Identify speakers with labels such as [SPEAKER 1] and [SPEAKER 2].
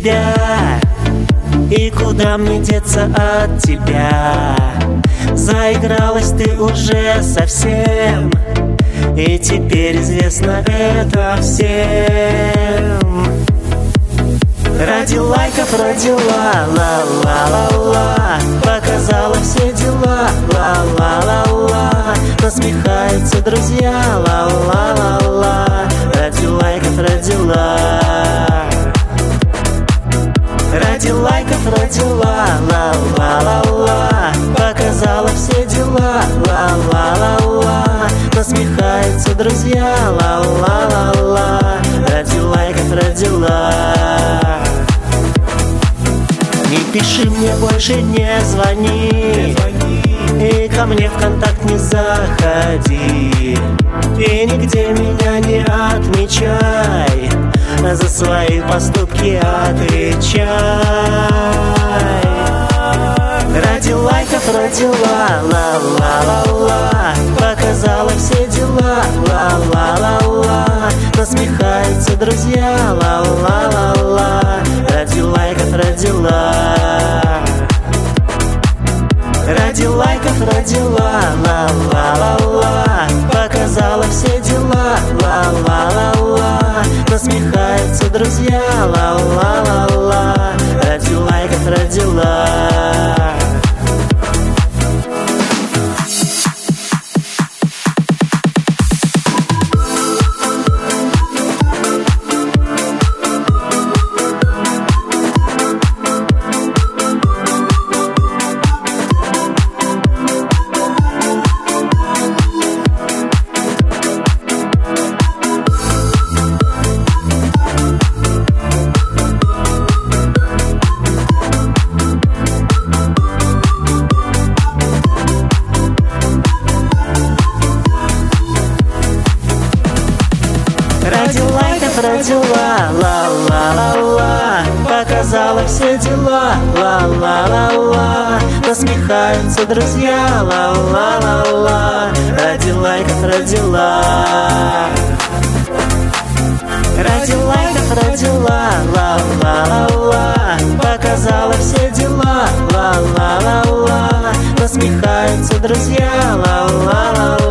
[SPEAKER 1] тебя. И куда мне деться от тебя? Заигралась ты уже совсем, и теперь известно это всем. Ради лайков родила, ла-ла-ла-ла, показала все дела, ла-ла-ла-ла. Насмехаются друзья, ла-ла-ла-ла, ради лайков родила. Ради лайков родила, ла-ла-ла-ла, показала все дела, ла-ла-ла-ла. Насмехаются друзья, ла-ла-ла-ла, ради лайков родила. Не пиши мне больше, не звони, и ко мне в контакт не заходи, и нигде меня не отмечай, за свои поступки отвечай. Ради лайков родила, ла-ла-ла-ла, показала все дела, ла-ла-ла-ла. Насмехаются друзья, ла-ла-ла-ла, ради лайков родила. Ради лайков родила, ла-ла-ла-ла, показала все дела, ла-ла-ла-ла. Насмехаются друзья, ла-ла-ла-ла, ради лайков родила. Ради лайков родила, ла-ла-ла-ла, показала все дела, ла-ла-ла-ла. Насмехаются друзья, ла-ла-ла-ла, ради лайков родила. Ради лайков родила, ла-ла-ла-ла, показала все дела, ла-ла-ла-ла. Насмехаются друзья, ла-ла-ла-ла.